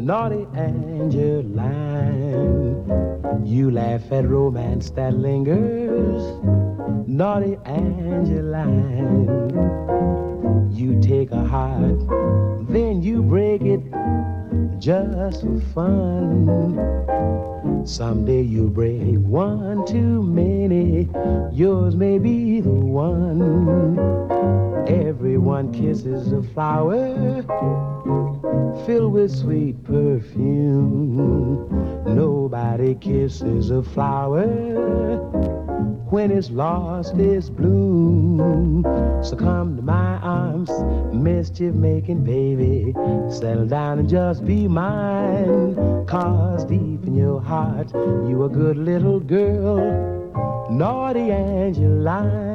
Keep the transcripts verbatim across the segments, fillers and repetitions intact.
naughty Angeline. You laugh at romance that lingers, naughty Angeline. You take a heart, then you break it just for fun. Someday you'll break one too many, yours may be the one. Everyone kisses a flower filled with sweet perfume. Nobody kisses a flower when it's lost its bloom. So come to my arms, mischief-making baby. Settle down and just be mine. 'Cause deep in your heart, you a good little girl, naughty Angeline.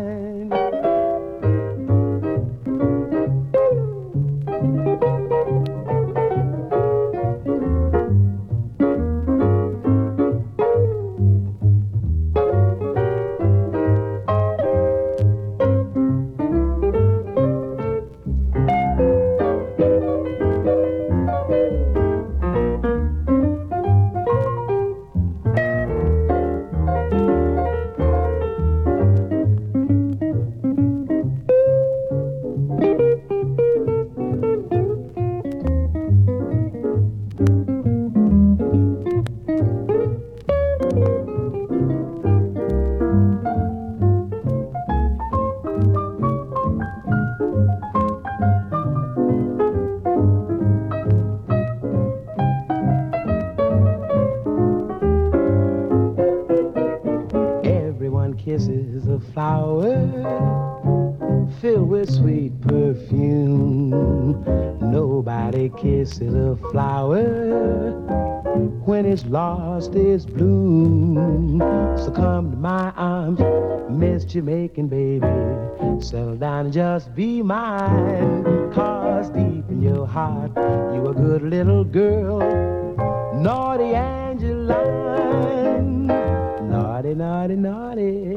Kisses a flower filled with sweet perfume. Nobody kisses a flower when it's lost its bloom. So come to my arms, mischief-making baby. Settle down and just be mine. 'Cause deep in your heart, you a good little girl, naughty Angeline. Naughty, naughty, naughty.